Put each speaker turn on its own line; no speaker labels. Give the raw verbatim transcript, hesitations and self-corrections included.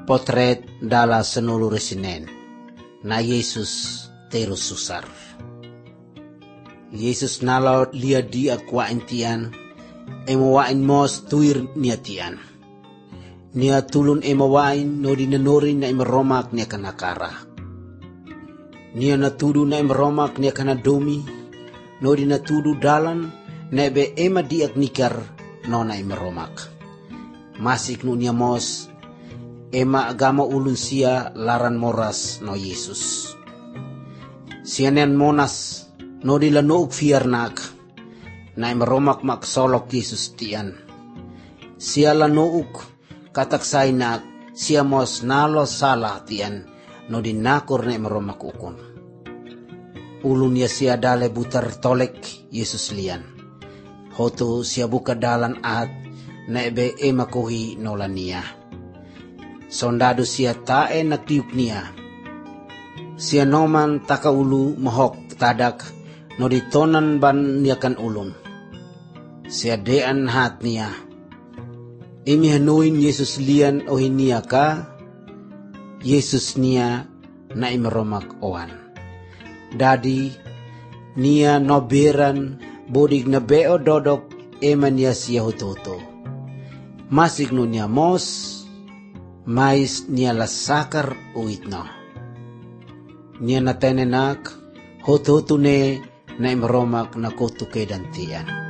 potret dala senulu resinen na Yesus terus susar. Yesus nalo lia dia kwa entian emawain mos tuir niatian. Nia tulun emawain no dinanorin na imaromak nia kanakara. Nia natudu na imaromak nia kanadomi no dinatudu dalan na ebe ema diak nikar no na imaromak. Masik no nia mos ema agama ulun sia laran moras no Yesus. Sianen monas no dila nouk fiarnak na imaromak mak solok Yesus tian. Siala nouk katak sainak sia mos nalo salah tian no dinakur na imaromak ukun. Ulun ya sia dale butar tolek Yesus lian. Hoto sia buka dalan at na ebe ema kohi nolania. Sondado sia tae nakdiuk nia. Sia noman taka ulu mohok tadak no ditonan ban niakan ulun. Sia dean hat nia. Imi hanuin Yesus lian ohi nia ka. Yesus nia na imaromak oan. Dadi nia noberan bodig na beo dodok eman nia sia hototo. Masik no nia mos mais nia lasakar uitno. Nia na tenenak hototo ne na imaromak na kotuke dantian.